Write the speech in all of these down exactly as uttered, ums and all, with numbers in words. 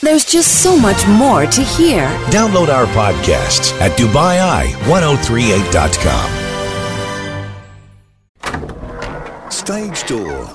There's just so much more to hear. Download our podcasts at Dubai Eye ten thirty-eight dot com. Stage door.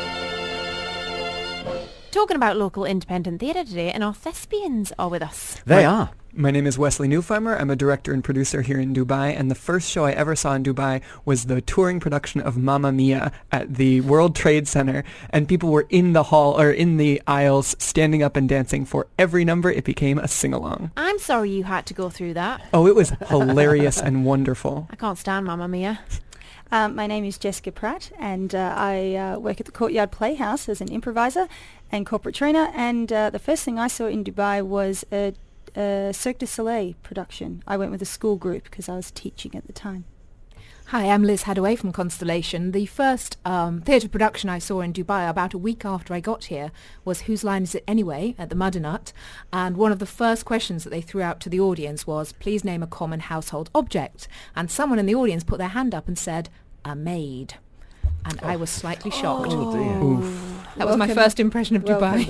Talking about local independent theatre today, and our thespians are with us. They Right. are. My name is Wesley Newfarmer. I'm a director and producer here in Dubai, and the first show I ever saw in Dubai was the touring production of Mamma Mia at the World Trade Center, and people were in the hall or in the aisles standing up and dancing for every number. It became a sing-along. I'm sorry you had to go through that. Oh, it was hilarious and wonderful. I can't stand Mamma Mia. Um, my name is Jessica Pratt, and uh, I uh, work at the Courtyard Playhouse as an improviser and corporate trainer, and uh, the first thing I saw in Dubai was a Uh, Cirque du Soleil production. I went with a school group because I was teaching at the time. Hi, I'm Liz Hadaway from Constellation. The first um, theatre production I saw in Dubai about a week after I got here was Whose Line Is It Anyway? At the Madinat, and one of the first questions that they threw out to the audience was, please name a common household object, and someone in the audience put their hand up and said, a maid. And I was slightly shocked. Oh, dear. That was my Welcome. first impression of Dubai.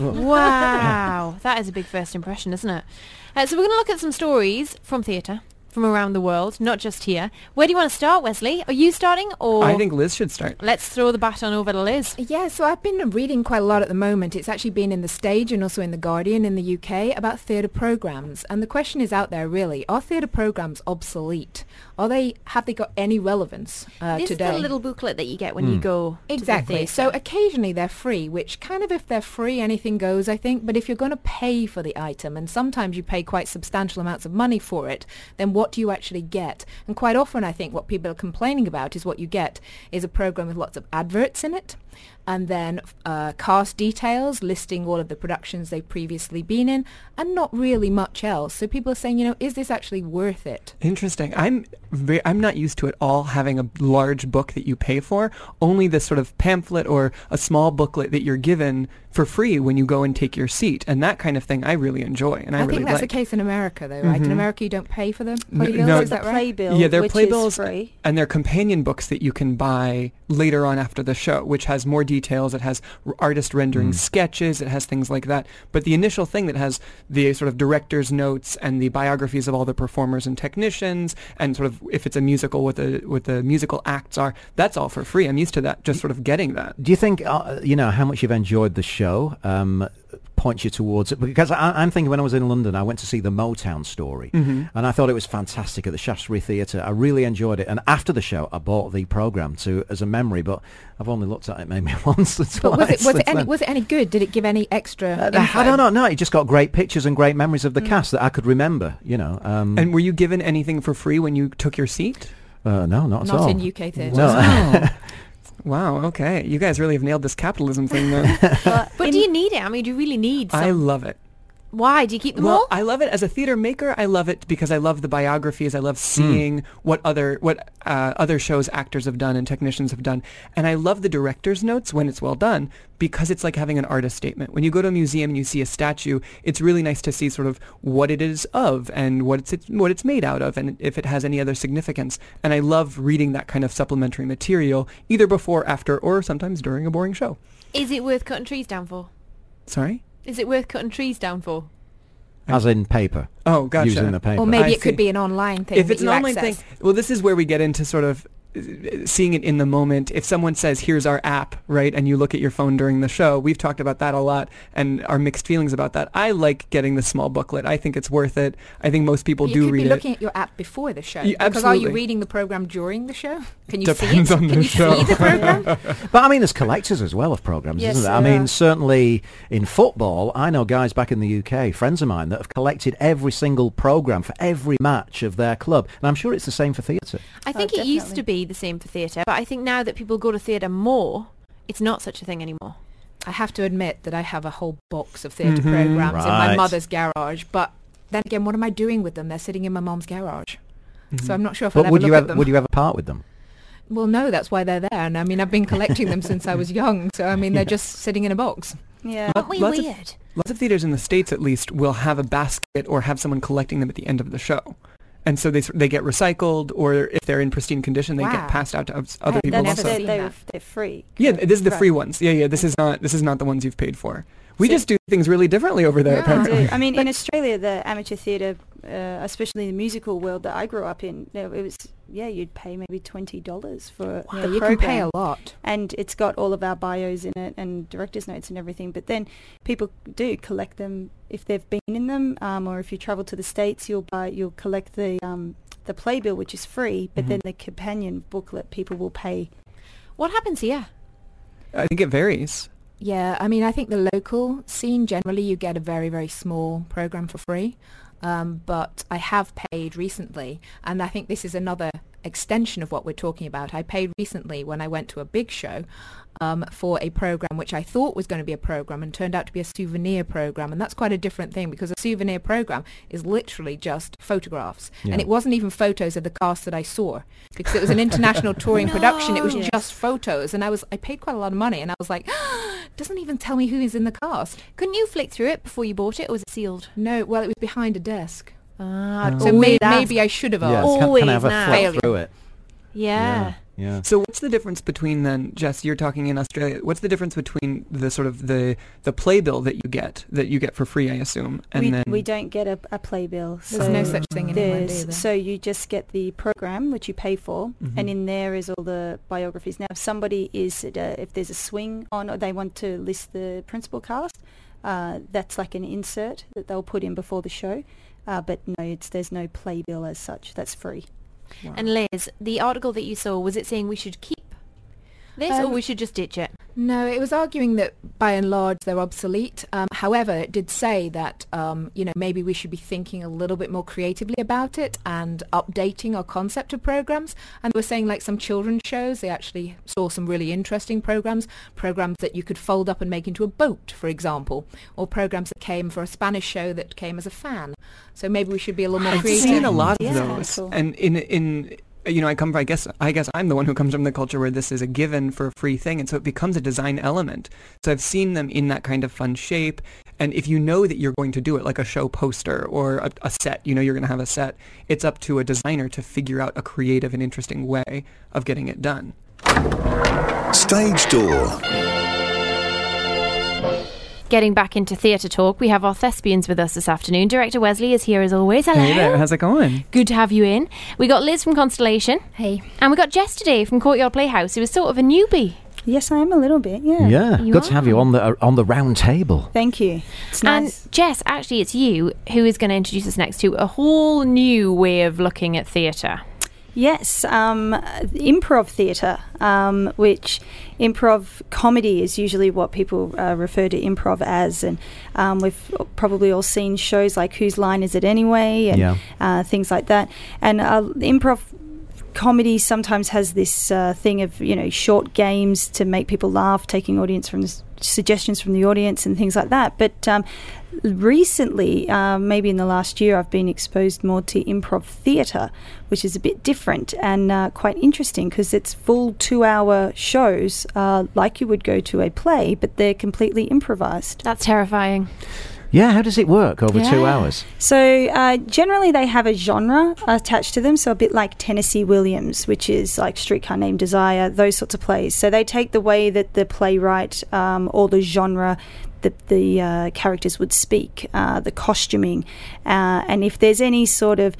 Wow, that is a big first impression, isn't it? Uh, so we're going to look at some stories from theatre, from around the world, not just here. Where do you want to start, Wesley? Are you starting, or...? I think Liz should start. Let's throw the baton over to Liz. Yeah, so I've been reading quite a lot at the moment. It's actually been in The Stage and also in The Guardian in the U K about theatre programmes. And the question is out there, really, are theatre programmes obsolete? Are they, have they got any relevance uh, this today? is the little booklet that you get when you go Exactly. to the So theatre. occasionally they're free, which kind of, if they're free, anything goes, I think. But if you're going to pay for the item, and sometimes you pay quite substantial amounts of money for it, then what do you actually get? And quite often, I think what people are complaining about is what you get is a program with lots of adverts in it, and then uh, cast details listing all of the productions they've previously been in, and not really much else. So people are saying, you know, is this actually worth it? Interesting. I'm ve- I'm not used to it all having a large book that you pay for. Only this sort of pamphlet or a small booklet that you're given for free when you go and take your seat, and that kind of thing I really enjoy, and I, I really think that's like. the case in America, though, right? In Mhm. America, you don't pay for them. N- Playbills, no, is that the right? playbill, Yeah, they're which playbills is free. and they're companion books that you can buy later on after the show, which has more details. It has r- artist rendering sketches. It has things like that. But the initial thing that has the sort of director's notes and the biographies of all the performers and technicians, and sort of if it's a musical, what the what the musical acts are, that's all for free. I'm used to that, just sort of getting that. Do you think, uh, you know, how much you've enjoyed the show um, points you towards it? Because I, I'm thinking when I was in London, I went to see the Motown Story, Mm-hmm. and I thought it was fantastic at the Shaftesbury Theatre. I really enjoyed it. And after the show, I bought the programme to as a memory, but I've only looked at it maybe once or twice. But was it was it since any then. was it any good? Did it give any extra? Uh, info? I don't know. No, it just got great pictures and great memories of the cast that I could remember. You know. Um, And were you given anything for free when you took your seat? uh, no, not at Not all. in U K theatres. No. Wow. Wow, okay. You guys really have nailed this capitalism thing, then. But But in- do you need it? I mean, do you really need some? I love it. Why? Do you keep them Well, all? I love it as a theater maker. I love it because I love the biographies. I love seeing what other what uh, other shows actors have done and technicians have done, and I love the director's notes when it's well done because it's like having an artist statement. When you go to a museum and you see a statue, it's really nice to see sort of what it is of and what it's what it's made out of, and if it has any other significance. And I love reading that kind of supplementary material either before, after, or sometimes during a boring show. Is it worth cutting trees down for? Sorry. Is it worth cutting trees down for? As in paper. Oh, gotcha. Using the paper. Or maybe I it could see. be an online thing. If that it's an you online access. thing, well, this is where we get into sort of uh, seeing it in the moment. If someone says, here's our app, right, and you look at your phone during the show, we've talked about that a lot and our mixed feelings about that. I like getting the small booklet. I think it's worth it. I think most people But do you could read be looking it. at your app before the show. Yeah, because are you absolutely. reading the program during the show? Can you Depends see it? on Can the you show. see the program? But I mean, there's collectors as well of programs, Yes, isn't there? I there mean, are. certainly in football, I know guys back in the U K, friends of mine, that have collected every single program for every match of their club, and I'm sure it's the same for theatre. I think Oh, it used to definitely. be the same for theatre, but I think now that people go to theatre more, it's not such a thing anymore. I have to admit that I have a whole box of theatre Mhm. programs in my Right. mother's garage. But then again, what am I doing with them? They're sitting in my mom's garage. Mhm. So I'm not sure if But I'll ever would look you at ever them. would you ever part with them? Well, no, that's why they're there. And I mean, I've been collecting them since I was young. So I mean, they're just sitting in a box. Yeah. Aren't we Lots of- weird? Lots of theaters in the States, at least, will have a basket or have someone collecting them at the end of the show. And so they s- they get recycled, or if they're in pristine condition, they Wow. get passed out to others- other I- people I've That's, never also. they're, seen they're, that. they're free. Yeah, this is the Right. free ones. Yeah, yeah. This is not this is not the ones you've paid for. We So- just do things really differently over there, Yeah. apparently. I mean, in Australia, the amateur theatre, uh, especially the musical world that I grew up in, you know, it was, yeah, you'd pay maybe twenty dollars for Yeah, the you program. can pay a lot. And it's got all of our bios in it and director's notes and everything. But then people do collect them if they've been in them, um, or if you travel to the States, you'll buy, you'll collect the um, the playbill, which is free, but Mhm. then the companion booklet people will pay. What happens here? I think it varies. Yeah, I mean, I think the local scene, generally you get a very, very small program for free. Um, but I have paid recently, and I think this is another extension of what we're talking about. I paid recently when I went to a big show um, for a program which I thought was going to be a program and turned out to be a souvenir program, and that's quite a different thing because a souvenir program is literally just photographs, Yeah. and it wasn't even photos of the cast that I saw because it was an international touring production. It was Yes. just photos, and I was I paid quite a lot of money, and I was like, doesn't even tell me who is in the cast. Couldn't you flick through it before you bought it, or was it sealed? No, well, it was behind a desk. Ah, So always may- ask. maybe I should have Yeah, asked. can, can I have a Always flick now. through it? Yeah. Yeah. So what's the difference between then, Jess, you're talking in Australia, what's the difference between the sort of the the playbill that you get, that you get for free, I assume, and we, then... we don't get a, a playbill. There's so no such thing in England there's- either. So you just get the program, which you pay for, Mhm. and in there is all the biographies. Now, if somebody is, at a, if there's a swing on, or they want to list the principal cast, uh, that's like an insert that they'll put in before the show. Uh, but no, it's there's no playbill as such. That's free. And Liz, the article that you saw, was it saying we should keep this or Um, we should just ditch it? No, it was arguing that by and large they're obsolete. Um, however, it did say that um, you know maybe we should be thinking a little bit more creatively about it and updating our concept of programs. And they were saying like some children's shows, they actually saw some really interesting programs, programs that you could fold up and make into a boat, for example, or programs that came for a Spanish show that came as a fan. So maybe we should be a little more I've creative. seen a lot of Yeah. those, Cool. and in in you know, I come from, I guess I guess I'm the one who comes from the culture where this is a given for a free thing, and so it becomes a design element. So I've seen them in that kind of fun shape, and if you know that you're going to do it, like a show poster or a, a set, you know you're going to have a set. It's up to a designer to figure out a creative and interesting way of getting it done. Stage door. Getting back into theatre talk, we have our thespians with us this afternoon. Director Wesley is here as always. Hello. Hey there, how's it going? Good to have you in. We got Liz from Constellation. Hey. And we got Jess today from Courtyard Playhouse, who is sort of a newbie. Yes, I am a little bit. Yeah. Yeah, You good to have you are. on the uh, on the round table. Thank you. It's nice. And Jess, actually, it's you who is going to introduce us next to a whole new way of looking at theatre. Yes, um, improv theatre, um, which improv comedy is usually what people uh, refer to improv as, and um, we've probably all seen shows like Whose Line Is It Anyway, and Yeah. uh, things like that. And uh, improv comedy sometimes has this uh, thing of, you know, short games to make people laugh, taking audience from the s- suggestions from the audience and things like that. But um, recently, uh, maybe in the last year, I've been exposed more to improv theatre, which is a bit different and uh, quite interesting because it's full two-hour shows uh, like you would go to a play, but they're completely improvised. That's terrifying. Yeah, how does it work over two Yeah. hours? So uh, generally they have a genre attached to them, so a bit like Tennessee Williams, which is like Streetcar Named Desire, those sorts of plays. So they take the way that the playwright um, or the genre the, the uh, characters would speak, uh, the costuming, uh, and if there's any sort of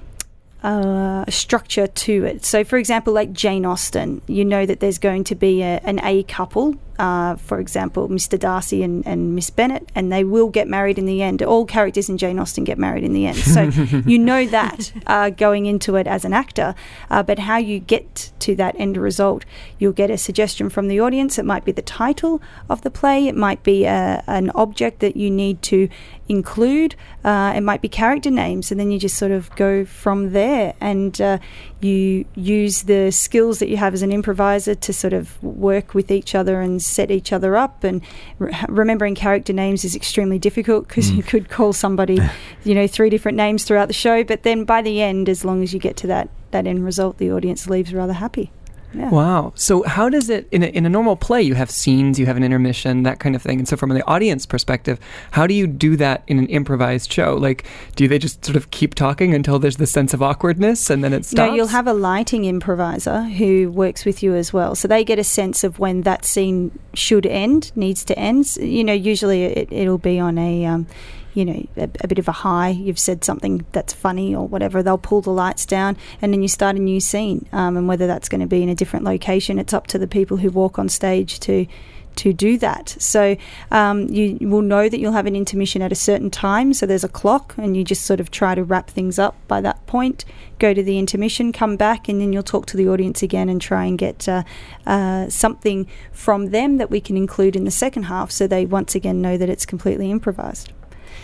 uh, structure to it. So, for example, like Jane Austen, you know that there's going to be a, an A couple, uh, for example, Mister Darcy and, and Miss Bennet, and they will get married in the end. All characters in Jane Austen get married in the end. So you know that uh, going into it as an actor, uh, but how you get to that end result, you'll get a suggestion from the audience. It might be the title of the play. It might be a, an object that you need to include. Uh, it might be character names, and then you just sort of go from there, and uh, you use the skills that you have as an improviser to sort of work with each other and set each other up. And re- remembering character names is extremely difficult because Mm. you could call somebody, you know, three different names throughout the show, but then by the end, as long as you get to that that end result, the audience leaves rather happy. Yeah. Wow. So how does it, in a, in a normal play, you have scenes, you have an intermission, that kind of thing. And so from the audience perspective, how do you do that in an improvised show? Like, do they just sort of keep talking until there's this sense of awkwardness and then it stops? No, you'll have a lighting improviser who works with you as well. So they get a sense of when that scene should end, needs to end. You know, usually it, it'll be on a... Um, you know, a, a bit of a high, you've said something that's funny or whatever, they'll pull the lights down and then you start a new scene. Um, and whether that's going to be in a different location, it's up to the people who walk on stage to to do that. So um, you will know that you'll have an intermission at a certain time, so there's a clock and you just sort of try to wrap things up by that point, go to the intermission, come back, and then you'll talk to the audience again and try and get uh, uh, something from them that we can include in the second half so they once again know that it's completely improvised.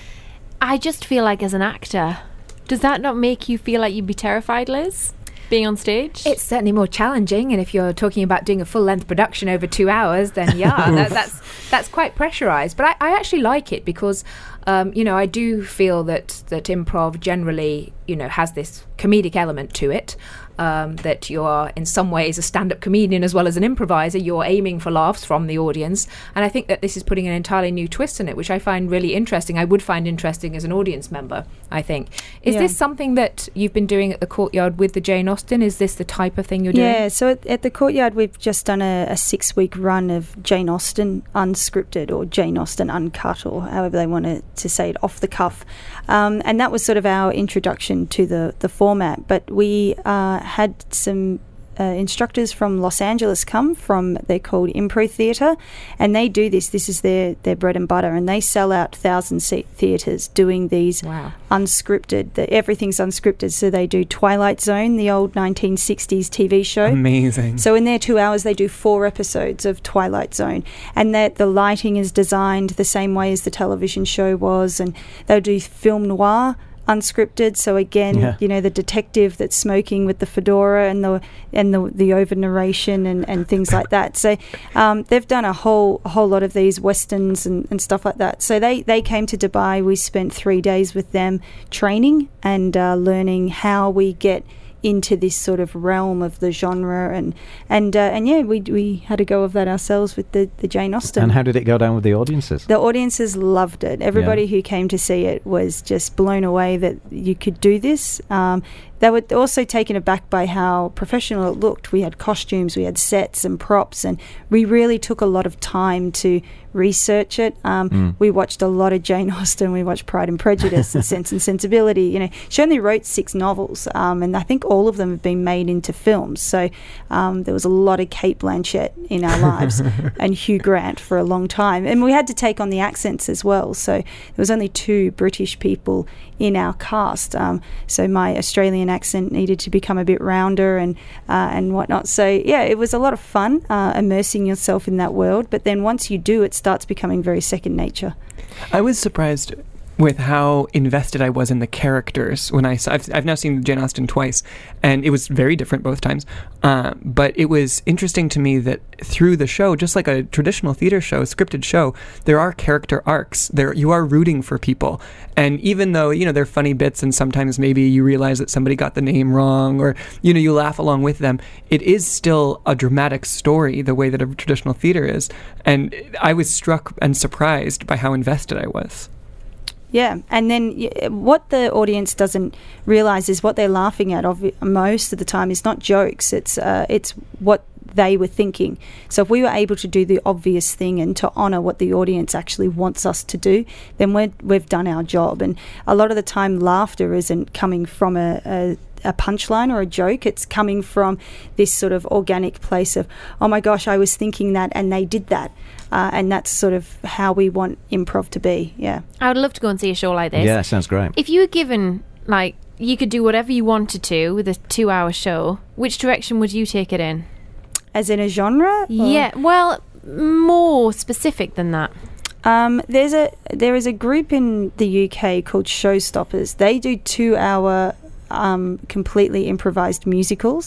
I just feel like as an actor, does that not make you feel like you'd be terrified, Liz, being on stage? It's certainly more challenging, and if you're talking about doing a full-length production over two hours, then yeah, that, that's that's quite pressurised. But I, I actually like it because, um, you know, I do feel that that improv generally, you know, has this comedic element to it. Um, that you're in some ways a stand-up comedian as well as an improviser. You're aiming for laughs from the audience, and I think that this is putting an entirely new twist in it, which I find really interesting. I would find interesting as an audience member, I think. Is Yeah. this something that you've been doing at the Courtyard with the Jane Austen? Is this the type of thing you're doing? Yeah, so at, at the Courtyard we've just done a, a six-week run of Jane Austen unscripted, or Jane Austen uncut, or however they want to, to say it, off the cuff. Um, and that was sort of our introduction to the, the format. But we uh, had some uh, instructors from Los Angeles come from, they're called Impro Theatre, and they do this. This is their, their bread and butter, and they sell out thousand-seat theatres doing these Wow. unscripted. The, everything's unscripted. So they do Twilight Zone, the old nineteen sixties T V show. Amazing. So in their two hours, they do four episodes of Twilight Zone, and that the lighting is designed the same way as the television show was, and they'll do film noir unscripted. So again, Yeah. you know, the detective that's smoking with the fedora and the and the the over narration and, and things like that. So um, they've done a whole a whole lot of these westerns and, and stuff like that. So they they came to Dubai. We spent three days with them training and uh, learning how we get into this sort of realm of the genre, and and uh, and yeah, we we had a go of that ourselves with the, the Jane Austen. And how did it go down with the audiences? The audiences loved it. Everybody Yeah. who came to see it was just blown away that you could do this. Um, they were also taken aback by how professional it looked. We had costumes, we had sets and props, and we really took a lot of time to research it. Um, Mm. We watched a lot of Jane Austen. We watched Pride and Prejudice and Sense and Sensibility. You know, she only wrote six novels, um, and I think all of them have been made into films. So um, there was a lot of Kate Blanchett in our lives and Hugh Grant for a long time. And we had to take on the accents as well. So there was only two British people in our cast. Um, so my Australian accent needed to become a bit rounder and uh, and whatnot. So yeah, it was a lot of fun uh, immersing yourself in that world. But then once you do, it starts becoming very second nature. I was surprised with how invested I was in the characters when I saw. I've, I've now seen Jane Austen twice, and it was very different both times. Uh, but it was interesting to me that through the show, just like a traditional theater show, scripted show, there are character arcs. There, you are rooting for people, and even though you know they're funny bits, and sometimes maybe you realize that somebody got the name wrong, or you know you laugh along with them, it is still a dramatic story the way that a traditional theater is. And I was struck and surprised by how invested I was. Yeah, and then y- what the audience doesn't realise is what they're laughing at obvi- most of the time is not jokes, it's uh, it's what they were thinking. So if we were able to do the obvious thing and to honour what the audience actually wants us to do, then we're, we've done our job. And a lot of the time laughter isn't coming from a, a a punchline or a joke. It's coming from this sort of organic place of, oh my gosh, I was thinking that and they did that. Uh, and that's sort of how we want improv to be. Yeah. I would love to go and see a show like this. Yeah, sounds great. If you were given, like, you could do whatever you wanted to with a two-hour show, which direction would you take it in? As in a genre? Or- Yeah, well, more specific than that. Um, there's a there is a group in the U K called Showstoppers. They do two hour um, completely improvised musicals.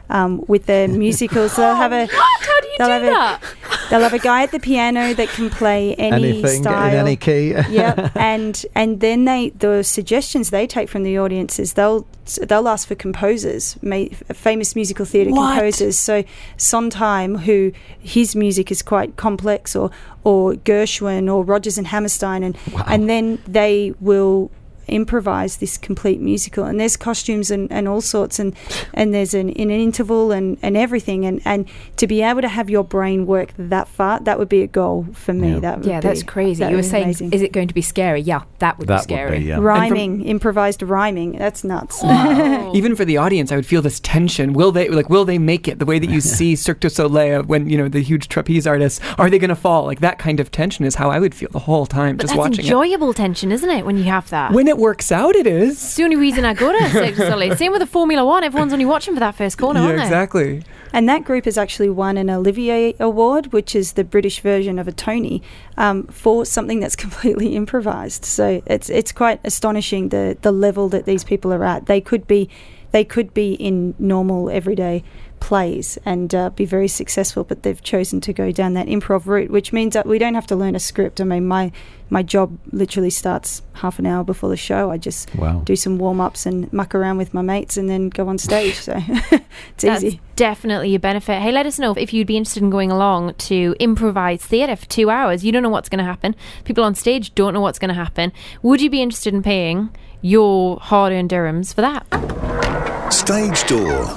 um, with their musicals. They'll have a What? How do you they'll do have that? A, they'll have a guy at the piano that can play any Anything style. in any key. Yep, and and then they the suggestions they take from the audience is they'll they'll ask for composers, ma- famous musical theatre composers. So Sondheim, who his music is quite complex, or or Gershwin or Rodgers and Hammerstein, and Wow. and then they will improvise this complete musical, and there's costumes and, and all sorts, and and there's an in an interval and, and everything, and, and to be able to have your brain work that far, that would be a goal for me. Yeah. That would Yeah, be, that's crazy. that You were would be saying, amazing. is it going to be scary? Yeah, that would That be scary. would be, yeah. Rhyming, improvised rhyming. That's nuts. Oh. Even for the audience, I would feel this tension. Will they like? Will they make it? The way that you see Cirque du Soleil when you know the huge trapeze artists, are they going to fall? Like that kind of tension is how I would feel the whole time But just that's watching enjoyable tension, isn't it, when you have that? it. When it works out, it is. It's the only reason I go to Cirque du Soleil. Same with the Formula One. Everyone's only watching for that first corner, Yeah, aren't they? exactly. And that group has actually won an Olivier Award, which is the British version of a Tony, um, for something that's completely improvised. So it's it's quite astonishing the the level that these people are at. They could be they could be in normal everyday plays and uh, be very successful, but they've chosen to go down that improv route, which means that we don't have to learn a script. I mean, my my job literally starts half an hour before the show. I just Wow. do some warm-ups and muck around with my mates and then go on stage. So it's That's easy. definitely a benefit. Hey, let us know if you'd be interested in going along to improvised theatre for two hours. You don't know what's going to happen. People on stage don't know what's going to happen. Would you be interested in paying your hard-earned dirhams for that? Stage door.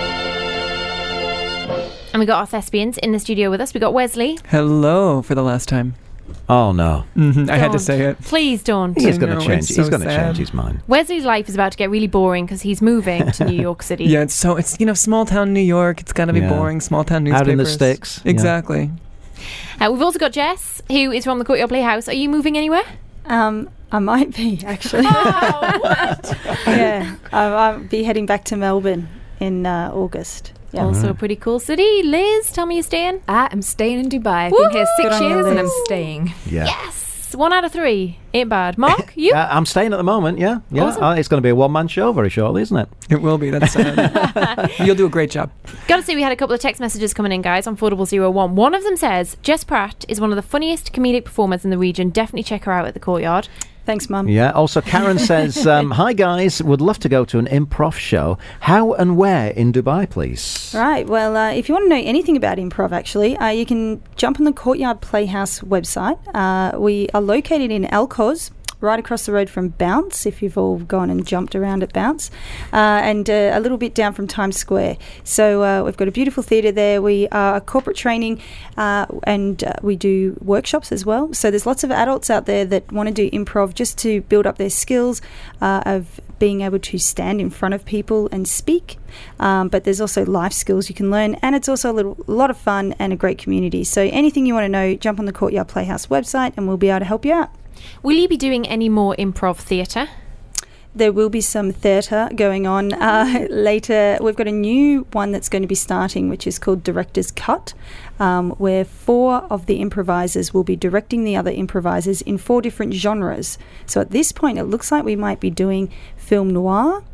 And we got our thespians in the studio with us. We got Wesley. Hello for the last time. Oh no, hmm I had to Don't. say it. Please don't. he's I going know, to change. it's He's so going to sad. change his mind. Wesley's life is about to get really boring because he's moving to New York City. Yeah, it's so it's you know small town New York. It's got to be Yeah. boring. Small town newspapers. Out in the sticks. yeah. Exactly. Uh, we've also got Jess, who is from the Courtyard Playhouse. Are you moving anywhere? Um, I might be, actually. Oh, what? Yeah, I'll, I'll be heading back to Melbourne in uh, August. Yeah. Also a pretty cool city. Liz, tell me you're staying. I am staying in Dubai. I've been here Woohoo! six Good on you, years and I'm Liz. staying. Yeah. Yes. One out of three. Ain't bad. Mark, you? Uh, I'm staying at the moment. Yeah, yeah. Awesome. Uh, it's going to be a one-man show very shortly, isn't it? It will be. That's sad. You'll do a great job. Got to say, we had a couple of text messages coming in, guys, on four double zero one. One of them says, Jess Pratt is one of the funniest comedic performers in the region. Definitely check her out at the Courtyard. Thanks, Mum. Yeah. Also, Karen says, um, "Hi guys, would love to go to an improv show. How and where in Dubai, please?" Right, well, uh, if you want to know anything about improv, actually, uh, you can jump on the Courtyard Playhouse website. Uh, we are located in Al Quoz, right across the road from Bounce, if you've all gone and jumped around at Bounce, uh, and uh, a little bit down from Times Square. So uh, we've got a beautiful theatre there. We are corporate training uh, and uh, we do workshops as well. So there's lots of adults out there that want to do improv just to build up their skills uh, of being able to stand in front of people and speak. Um, but there's also life skills you can learn, and it's also a little, a lot of fun and a great community. So anything you want to know, jump on the Courtyard Playhouse website and we'll be able to help you out. Will you be doing any more improv theatre? There will be some theatre going on uh, later. We've got a new one that's going to be starting, which is called Director's Cut, um, where four of the improvisers will be directing the other improvisers in four different genres. So at this point, it looks like we might be doing film noir,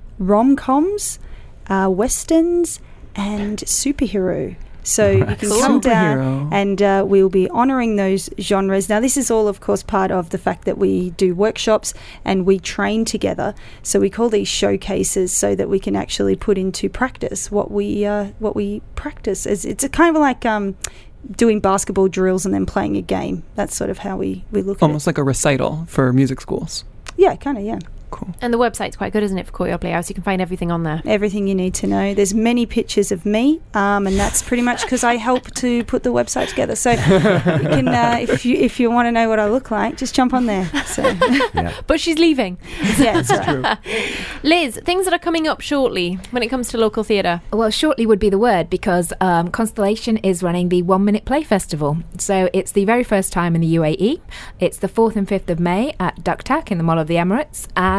rom-coms, uh, westerns, and superhero. So you can Cool. come down Superhero. and uh, we'll be honouring those genres. Now, this is all, of course, part of the fact that we do workshops and we train together. So we call these showcases so that we can actually put into practice what we uh, what we practice. It's, it's a kind of like um, doing basketball drills and then playing a game. That's sort of how we, we look Almost at like a recital for music schools. it. Yeah, kind of, yeah. Cool. And the website's quite good, isn't it, for Courtyard Playhouse? You can find everything on there. Everything you need to know. There's many pictures of me, um, and that's pretty much because I help to put the website together. So you can, uh, if you if you want to know what I look like, just jump on there. So Yeah. But she's leaving. yeah, that's right. Liz, things that are coming up shortly when it comes to local theatre. Well, shortly would be the word because um, Constellation is running the One Minute Play Festival. So it's the very first time in the U A E. It's the fourth and fifth of May at Duck Tack in the Mall of the Emirates. And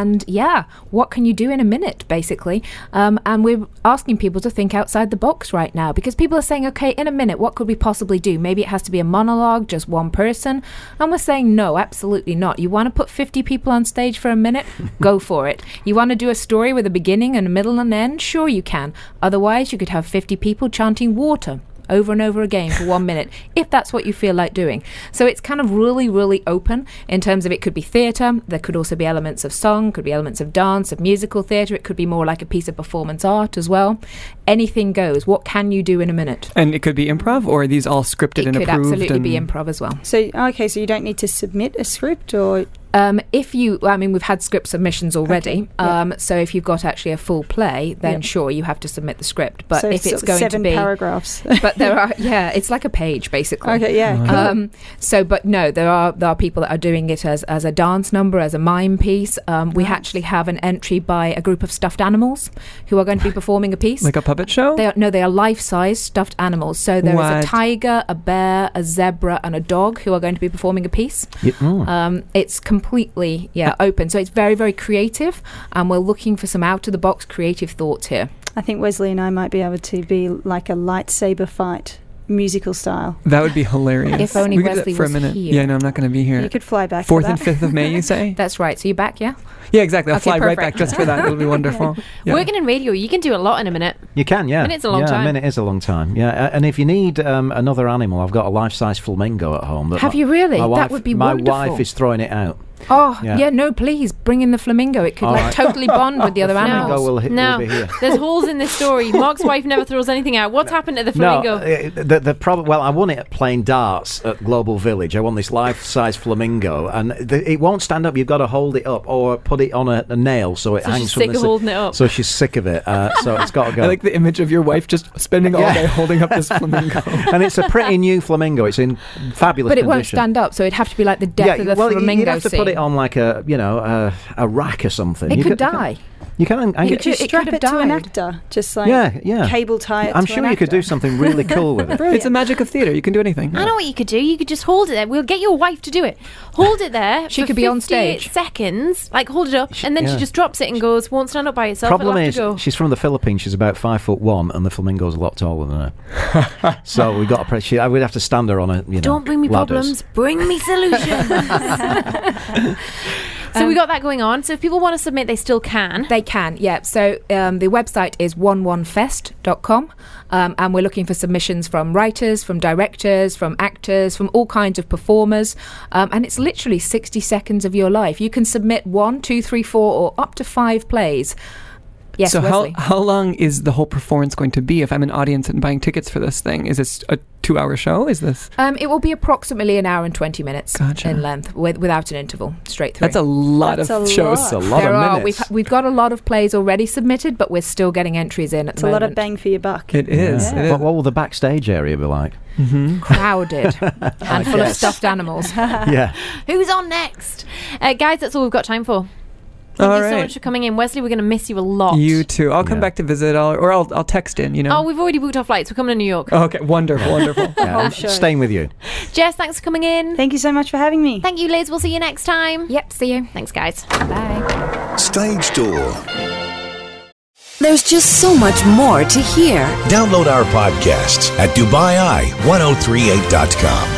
and yeah, what can you do in a minute, basically? Um, and we're asking people to think outside the box right now, because people are saying, okay, in a minute, what could we possibly do? Maybe it has to be a monologue, just one person. And we're saying, no, absolutely not. You want to put fifty people on stage for a minute? Go for it. You want to do a story with a beginning and a middle and end? Sure you can. Otherwise, you could have fifty people chanting water over and over again for one minute, if that's what you feel like doing. So it's kind of really, really open in terms of it could be theatre, there could also be elements of song, could be elements of dance, of musical theatre, it could be more like a piece of performance art as well. Anything goes. What can you do in a minute? And it could be improv, or are these all scripted it and could approved? absolutely and be improv as well. So, okay, so you don't need to submit a script, or... Um, if you, I mean, we've had script submissions already. Okay, yeah. Um, so if you've got actually a full play, then Yep. sure, you have to submit the script. But so if it's sort of going seven to be paragraphs. but there are, yeah, it's like a page basically. Okay, yeah. Cool. Um, so, but no, there are there are people that are doing it as as a dance number, as a mime piece. Um, we Nice. actually have an entry by a group of stuffed animals who are going to be performing a piece. like a puppet show? They are, no, they are life-size stuffed animals. So there is What? a tiger, a bear, a zebra, and a dog who are going to be performing a piece. Yeah, mm. Um, it's completely, yeah, open. So it's very, very creative, and we're looking for some out-of-the-box creative thoughts here. I think Wesley and I might be able to be like a lightsaber fight, musical style. That would be hilarious. If only we could do Wesley that for was a minute. here. Yeah, no, I'm not going to be here. You could fly back Fourth for and that. fifth of May, you say? That's right. So you're back, yeah? Yeah, exactly. I'll Okay, fly right perfect. back just for that. It'll be wonderful. Yeah. Working in radio, you can do a lot in a minute. You can, yeah. Minute's a long yeah, time. a minute is a long time. Yeah, a- and if you need um, another animal, I've got a life-size flamingo at home. That Have my- you really? My That wife, would be my wonderful. wife is throwing it out. Oh, Yeah. yeah, no, please, bring in the flamingo. It could All like right. totally bond with the other Flamingo animals. will, hit, No, will be here. there's holes in this story. Mark's wife never throws anything out. What's happened to the flamingo? No, uh, the, the problem. Well, I won it at playing darts at Global Village. I won this life-size flamingo, and the, it won't stand up. You've got to hold it up or put it on a, a nail so it So hangs she's from sick the of si- holding it up. So she's sick of it. Uh, so it's got to go. I like the image of your wife just spending all Yeah. day holding up this flamingo. and it's a pretty new flamingo. It's in fabulous But it won't condition. stand up, so it'd have to be like the death yeah, of the well, you- flamingo you'd have to scene. put it on like a, you know, a, a rack or something. It you could can- die. You can. and It get- could- Just it strap could it have to an died. actor, just like yeah, yeah. cable tie it I'm to sure an you could do actor. something really cool with it. Brilliant. It's the magic of theatre. You can do anything. I know what you could do. You could just hold it there. We'll get your wife to do it. Hold it there. She for could be on fifty-eight stage. seconds. Like hold it up, and then yeah. she just drops it and goes. Won't stand up by itself. Problem It'll have is, to go. she's from the Philippines. She's about five foot one, and the flamingo's a lot taller than her. so we got to. Pre- she, I would have to stand her on a, you know, Don't bring me ladders. problems. Bring me solutions. So we got that going on. So if people want to submit, they still can. They can, yeah. So um, the website is one one fest dot com, um, and we're looking for submissions from writers, from directors, from actors, from all kinds of performers. Um, and it's literally sixty seconds of your life. You can submit one, two, three, four, or up to five plays. Yes, so how Wesley. how long is the whole performance going to be? If I'm an audience and buying tickets for this thing, is this a two-hour show? Is this? Um, it will be approximately an hour and twenty minutes Gotcha. in length, with, without an interval, straight through. That's a lot That's of a shows. lot. That's a lot there of are. minutes. We've we've got a lot of plays already submitted, but we're still getting entries in at It's the a lot moment. of bang for your buck. It is. Yeah. It is. What, what will the backstage area be like? Mm-hmm. Crowded and full of guess. stuffed animals. yeah. Who's on next? Uh, guys, that's all we've got time for. Thank All you so right. much for coming in. Wesley, we're going to miss you a lot. You too. I'll come Yeah. back to visit, I'll, or I'll I'll text in. You know. Oh, we've already booked our flights. We're coming to New York. Okay. Wonderful. Wonderful. yeah. whole I'm show. staying with you. Jess, thanks for coming in. Thank you so much for having me. Thank you, Liz. We'll see you next time. Yep, see you. Thanks, guys. Bye. Stage Door. There's just so much more to hear. Download our podcasts at Dubai Eye ten thirty-eight dot com.